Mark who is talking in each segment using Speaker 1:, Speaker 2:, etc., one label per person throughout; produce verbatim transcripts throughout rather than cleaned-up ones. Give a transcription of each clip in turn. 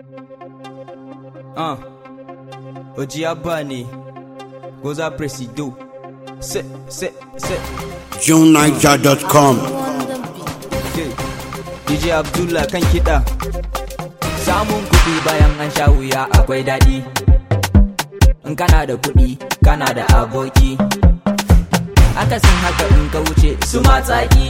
Speaker 1: Ah, Oji Abani, Goza Presido, se, se, se.
Speaker 2: June Niger dot com.
Speaker 1: D J Abdullah kan kiɗa. Samun kuɗi bayan an sha wuya akwai daɗi. In kana da kuɗi, kana da aboki. Akasin haka in ka wuce su matsaki.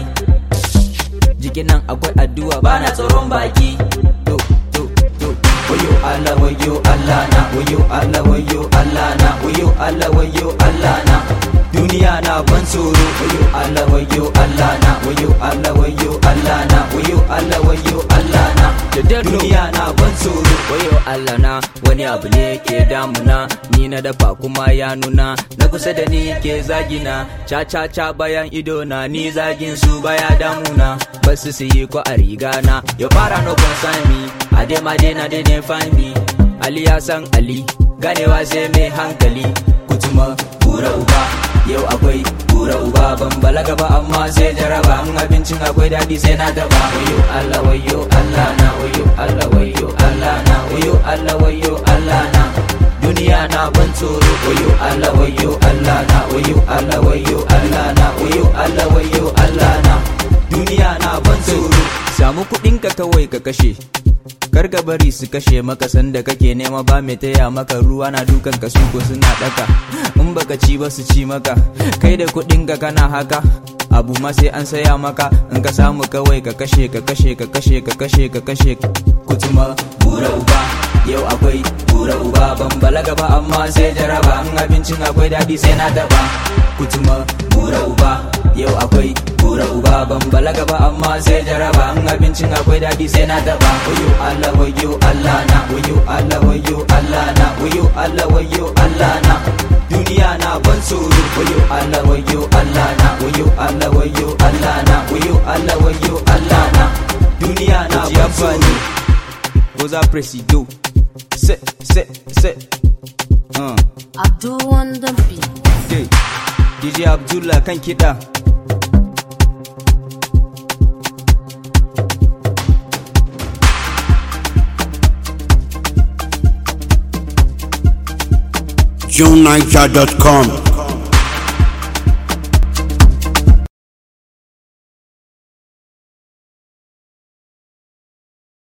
Speaker 1: Jikin nan akwai addu'a bana tsoron baki. To, to, to. Wayo Allah, wayo Allah na, wayo Allah, wayo Allah na, wayo Allah, wayo Allah na. Duniya na ban tsoro, wayo Allah, wayo Allah na, wayo Allah, wayo Allah na, wayo Allah, wayo Allah na. Duniya na ban tsoro, wayo Allah na, wani abu ne ke damuna, ni na dafa kuma ya nuna, na kusa da ni ke zagina, cha cha cha bayan ido na, ni zagin su baya damuna, basu su yi ko a riga na, ya fara no concern me, ade ma de na de ne find me, Ali ya san Ali, ganewa sai mai hankali, kutuma kura uba. Yau akwai kura uba, ban balaga ba amma sai jaraba, in abincin akwai daɗi sai na daba. Wayo Allah, wayo Allah na, wayo Allah, wayo Allah na, wayo Allah, wayo Allah na. Duniya na ban tsoro, wayo Allah, wayo Allah na, wayo Allah, wayo Allah na, wayo Allah, wayo Allah na. Duniya na ban tsoro. Samu kuɗinka kawai ka kashe, kar ka bari su kashe maka sanda kake nema, ba mai taya maka, ruwa na dukan ka suko suna daka, in baka ci ba su ci maka, kai da kudin ka kana haka, abu ma sai an saya maka, in ka samu kawai ka kashe ka kashe ka kashe ka kashe ka kashe. Kutuma bura uba, yau akwai bura uba, ban balaga ba amma sai jaraba, in abincin akwai daɗi sai na daba. Kutuma bura uba, yau akwai bura uba, ban balaga ba amma sai jaraba, in abincin akwai daɗi sai na daba. Wayo Allah, wayo Allah na, wayo Allah, wayo Allah na, wayo Allah, wayo Allah na. Duniya na ban tsoro, wayo Allah, wayo Allah na, wayo Allah, wayo Allah na, wayo Allah, wayo Allah na. Duniya na ban tsoro. Goza Presido, se, se, se. Uh.
Speaker 3: Abdul on the beat.
Speaker 1: Okay. D J Abdullah kan kiɗa.
Speaker 2: June Niger dot com.